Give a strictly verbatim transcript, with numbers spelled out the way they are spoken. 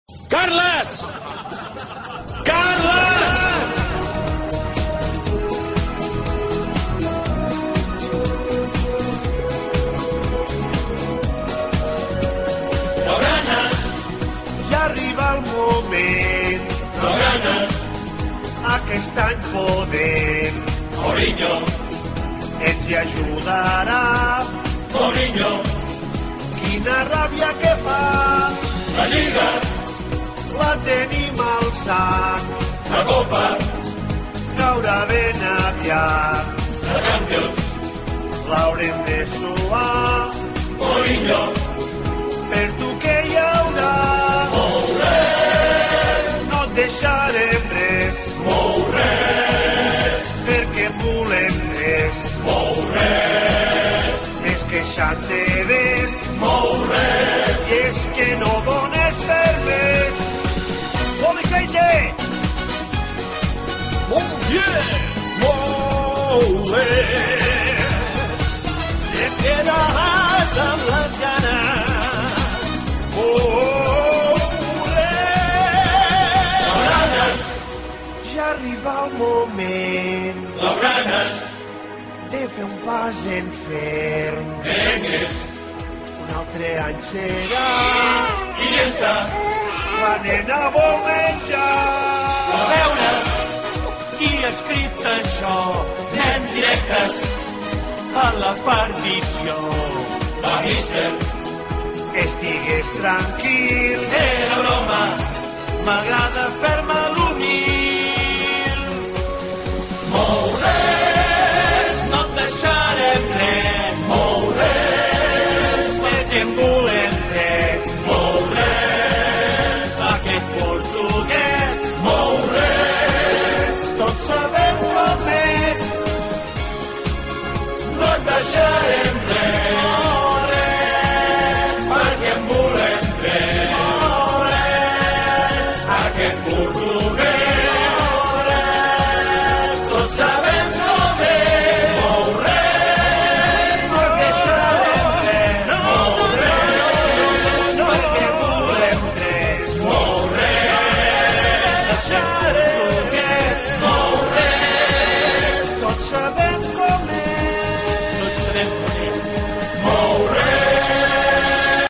Carles! Carles! Blaugranes! Ja arriba el moment. Blaugranes! Aquest any podem. Mourinho! Ens hi ajudarà. Mourinho! Quina ràbia que fa. La Lliga! La tenim alçant. La Copa! Caurà ben aviat. La Champions! L'haurem de suar. Mourinho! Per tu que hi haurà. Mou res! No et deixarem res. Mou res! Perquè volem res. Mou res! És que ja te ves. Mou res! I és que no dones per res. Policaite! Molt bé! Molt bé! Et quedaràs amb les ganes. Molt bé! Blaugranes! Ja arriba el moment Blaugranes! de fer un pas en ferm. Merengues! Un altre any serà Iniesta! la nena vol menjar. A veure! Qui ha escrit això? Anem directes! A la perdició. Va, míster! Estigues tranquil. Era broma! M'agrada fer